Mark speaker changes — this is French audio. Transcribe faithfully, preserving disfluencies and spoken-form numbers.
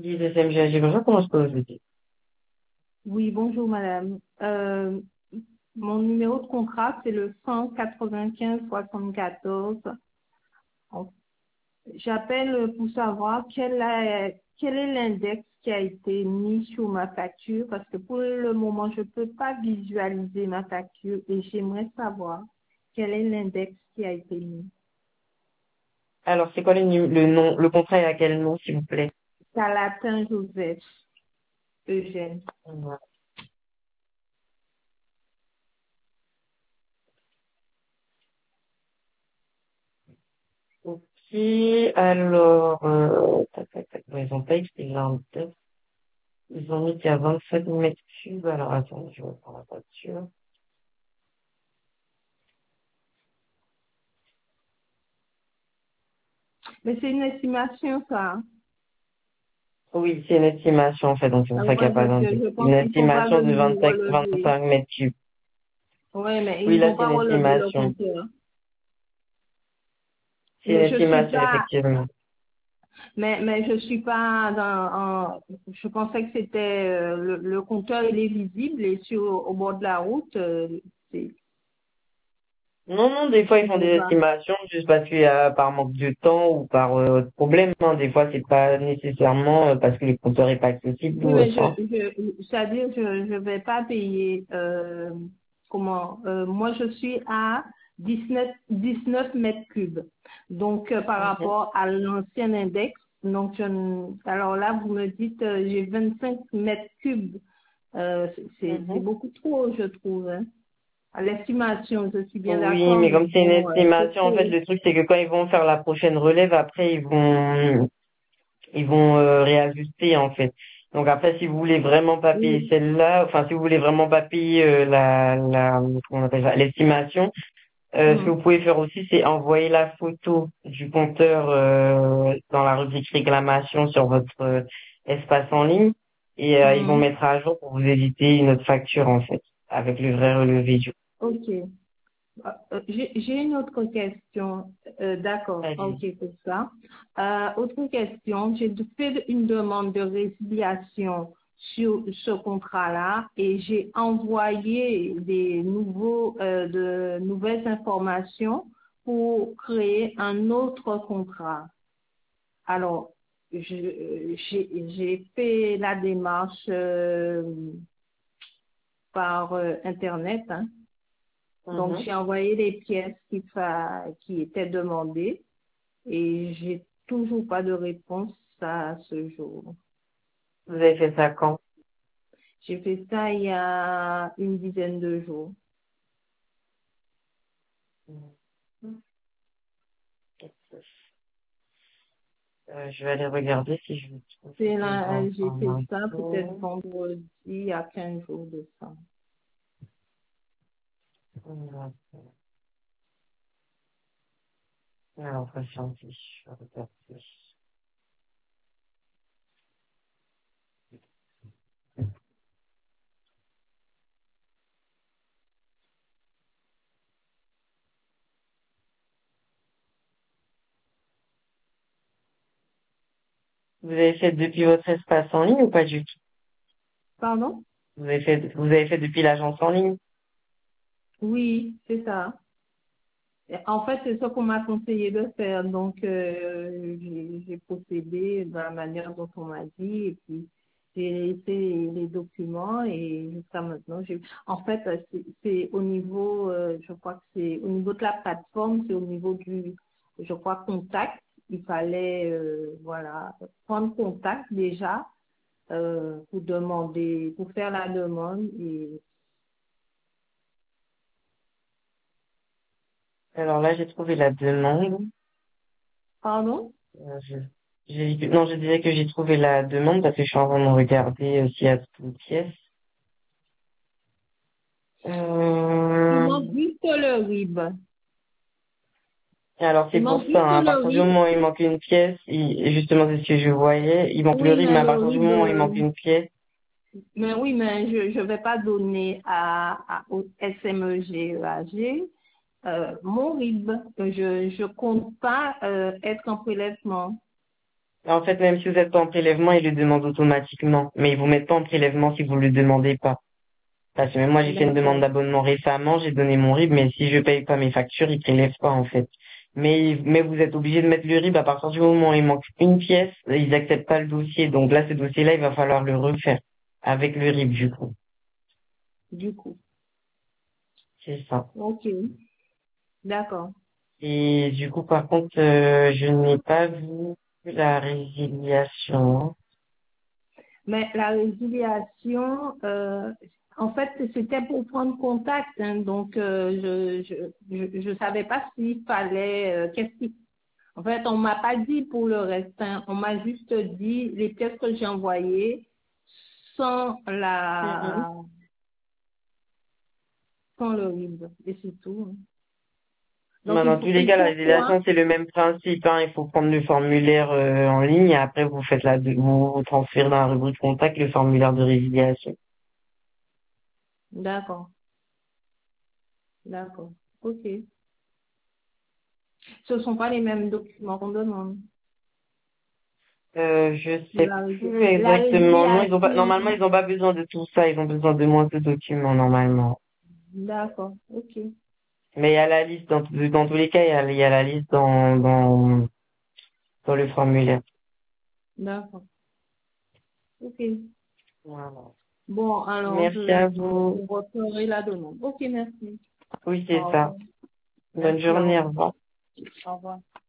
Speaker 1: dix S M G A G, bonjour, comment je peux vous aider?
Speaker 2: Oui, bonjour madame. Euh, mon numéro de contrat, c'est le cent quatre-vingt-quinze soixante-quatorze. En- J'appelle pour savoir quel est, quel est l'index qui a été mis sur ma facture parce que pour le moment, je ne peux pas visualiser ma facture et j'aimerais savoir quel est l'index qui a été mis.
Speaker 1: Alors, c'est quoi le, nu- le nom, le contrat est à quel nom, s'il vous plaît?
Speaker 2: Calatin Joseph Eugène.
Speaker 1: Voilà. Ok, alors, euh, tac, tac, tac. Ouais, ils ont pas écrit vingt-deux. Ils ont mis qu'il y a vingt-sept mètres cubes. Alors, attends, je vais prendre la facture.
Speaker 2: Mais c'est une estimation, ça, hein.
Speaker 1: Oui, c'est une estimation, en fait, donc c'est pour
Speaker 2: Ah,
Speaker 1: ça qu'il n'y
Speaker 2: moi,
Speaker 1: a pas
Speaker 2: je,
Speaker 1: vingt-deux.
Speaker 2: je
Speaker 1: Une
Speaker 2: pense qu'ils ne sont pas
Speaker 1: estimation de
Speaker 2: venus
Speaker 1: vingt-cinq,
Speaker 2: relever.
Speaker 1: vingt-cinq mètres cubes.
Speaker 2: Oui, mais
Speaker 1: Oui,
Speaker 2: ils
Speaker 1: là,
Speaker 2: n'ont
Speaker 1: c'est
Speaker 2: pas
Speaker 1: une
Speaker 2: relevé le
Speaker 1: estimation.
Speaker 2: compteur.
Speaker 1: C'est une
Speaker 2: Mais je suis
Speaker 1: estimation,
Speaker 2: pas,
Speaker 1: effectivement.
Speaker 2: mais, mais je suis pas dans, en- je pensais que c'était, euh, le, le compteur, il est visible et sur, au bord de la route, euh, c'est,
Speaker 1: Non, non, des fois ils
Speaker 2: on
Speaker 1: font
Speaker 2: ne
Speaker 1: des
Speaker 2: voit pas.
Speaker 1: estimations juste parce qu'il y a par manque de temps ou par euh, autre problème, hein. Des fois c'est pas nécessairement euh, parce que le compteur est pas accessible
Speaker 2: Oui,
Speaker 1: ou
Speaker 2: mais
Speaker 1: autre,
Speaker 2: je,
Speaker 1: hein.
Speaker 2: je, c'est-à-dire, je, je vais pas payer, euh, comment, euh, moi, je suis à dix-neuf dix-neuf mètres cubes. Donc, euh, par
Speaker 1: Mhm.
Speaker 2: rapport à l'ancien index, donc, je, ne- alors là, vous me dites, euh, j'ai vingt-cinq mètres cubes. Euh, c'est c'est
Speaker 1: Mhm.
Speaker 2: beaucoup trop, je trouve, hein. À l'estimation, je suis bien
Speaker 1: Oui,
Speaker 2: d'accord,
Speaker 1: mais
Speaker 2: mais
Speaker 1: comme c'est une
Speaker 2: bon, euh, c'est
Speaker 1: estimation, en fait,
Speaker 2: trop.
Speaker 1: le truc c'est que quand ils vont faire la prochaine relève, après ils vont ils vont euh, réajuster en fait. Donc après, si vous voulez vraiment pas payer
Speaker 2: Oui.
Speaker 1: celle-là, enfin si vous voulez vraiment pas payer euh, la la comment on appelle ça, l'estimation. Euh, ce que
Speaker 2: Hum,
Speaker 1: vous pouvez faire aussi, c'est envoyer la photo du compteur euh, dans la rubrique réclamation sur votre euh, espace en ligne et euh, ils vont
Speaker 2: hum.
Speaker 1: mettre à jour pour vous éviter une autre facture en fait, avec le vrai relevé du
Speaker 2: Ok. Ah, euh, J'ai j'ai une autre question. Euh, D'accord, ok
Speaker 1: Allez.
Speaker 2: pour ça. Euh, autre question, j'ai fait une demande de résiliation sur ce contrat-là et j'ai envoyé des nouveaux, euh, de nouvelles informations pour créer un autre contrat. Alors, je- j'ai j'ai fait la démarche euh, par euh, Internet, hein. Donc,
Speaker 1: Mhm.
Speaker 2: j'ai envoyé les pièces qui, fa- qui étaient demandées et j'ai toujours pas de réponse à ce jour.
Speaker 1: Vous avez fait ça quand?
Speaker 2: J'ai fait ça il y a une dizaine de jours.
Speaker 1: Mhm. Euh, je vais aller regarder si je trouve
Speaker 2: C'est
Speaker 1: des
Speaker 2: là, euh, j'ai fait ça peut-être
Speaker 1: informations.
Speaker 2: vendredi, il y a quinze jours de ça.
Speaker 1: Alors, patientez, je vais regarder. Vous avez fait depuis votre espace en ligne ou pas du tout?
Speaker 2: Pardon?
Speaker 1: Vous avez fait, vous avez fait depuis l'agence en ligne?
Speaker 2: Oui, c'est ça. Et en fait, c'est ce qu'on m'a conseillé de faire. Donc, euh, j'ai j'ai procédé de la manière dont on m'a dit. Et puis, j'ai laissé les documents et jusqu'à maintenant, j'ai... En fait, euh, c'est c'est au niveau, euh, je crois que c'est au niveau de la plateforme, c'est au niveau du, je crois, contact. Il fallait, euh, voilà, prendre contact déjà euh, pour demander, pour faire la demande. Et...
Speaker 1: Alors là, j'ai trouvé la demande.
Speaker 2: Pardon?
Speaker 1: Euh, je- j'ai- non, je disais que j'ai trouvé la demande parce que je suis en train de regarder euh, s'il y a toutes les pièces.
Speaker 2: Il
Speaker 1: Euh,
Speaker 2: manque juste le R I B.
Speaker 1: alors c'est
Speaker 2: Il
Speaker 1: pour
Speaker 2: manque
Speaker 1: ça,
Speaker 2: juste
Speaker 1: hein, à
Speaker 2: le
Speaker 1: partir du
Speaker 2: R I B.
Speaker 1: moment où il manque une pièce, il- justement c'est ce que je voyais, il manque le
Speaker 2: Oui,
Speaker 1: RIB, mais
Speaker 2: mais
Speaker 1: à
Speaker 2: le
Speaker 1: partir du moment où il
Speaker 2: R I B,
Speaker 1: manque une pièce,
Speaker 2: mais oui, mais je ne vais pas donner à, à au S M E G E A G euh, mon R I B. Je je compte pas euh, être en prélèvement.
Speaker 1: En fait, même si vous êtes pas en prélèvement, ils le demandent automatiquement. Mais ils vous mettent pas en prélèvement si vous le demandez pas. Parce que même moi, j'ai fait une demande
Speaker 2: D'accord.
Speaker 1: d'abonnement récemment, j'ai donné mon R I B, mais si je paye pas mes factures, ils prélèvent pas, en fait. Mais, mais vous êtes obligé de mettre le R I B à partir du moment où il manque une pièce, ils acceptent pas le dossier. Donc là, ce dossier-là, il va falloir le refaire. Avec le R I B, du coup.
Speaker 2: Du coup.
Speaker 1: C'est ça.
Speaker 2: Ok. D'accord.
Speaker 1: Et du coup, par contre, euh, je n'ai pas vu la résiliation.
Speaker 2: Mais la résiliation, euh, en fait, c'était pour prendre contact. Hein, donc, euh, je je, je je savais pas s'il fallait. Euh, qu'est-ce qui. En fait, on m'a pas dit pour le reste. Hein, on m'a juste dit les pièces que j'ai envoyées sans
Speaker 1: Mhm.
Speaker 2: la sans le livre. Et c'est tout. Hein. Donc,
Speaker 1: Bah,
Speaker 2: il
Speaker 1: dans tous
Speaker 2: faut
Speaker 1: les
Speaker 2: il
Speaker 1: cas, la
Speaker 2: faut quoi?
Speaker 1: résiliation, c'est le même principe, hein. Il faut prendre le formulaire euh, en ligne et après, vous faites la, vous, vous transférez dans la rubrique contact le formulaire de résiliation.
Speaker 2: D'accord. D'accord. Ok. Ce sont pas les mêmes documents qu'on demande.
Speaker 1: Euh, je sais
Speaker 2: La, rés-
Speaker 1: plus
Speaker 2: la
Speaker 1: exactement. Non, ils ont pas, normalement,
Speaker 2: résiliation.
Speaker 1: ils ont pas besoin de tout ça. Ils ont besoin de moins de documents, normalement.
Speaker 2: D'accord. Ok.
Speaker 1: Mais il y a la liste, dans, tous- dans tous les cas, il y a, il y a la liste dans, dans, dans le formulaire.
Speaker 2: D'accord. Ok.
Speaker 1: Voilà.
Speaker 2: Bon, alors
Speaker 1: Merci
Speaker 2: je,
Speaker 1: à
Speaker 2: je,
Speaker 1: vous.
Speaker 2: je referai la demande. Ok, merci.
Speaker 1: Oui, c'est
Speaker 2: Au
Speaker 1: ça.
Speaker 2: revoir.
Speaker 1: Bonne
Speaker 2: Merci, au
Speaker 1: journée, au
Speaker 2: revoir.
Speaker 1: revoir.
Speaker 2: Au revoir.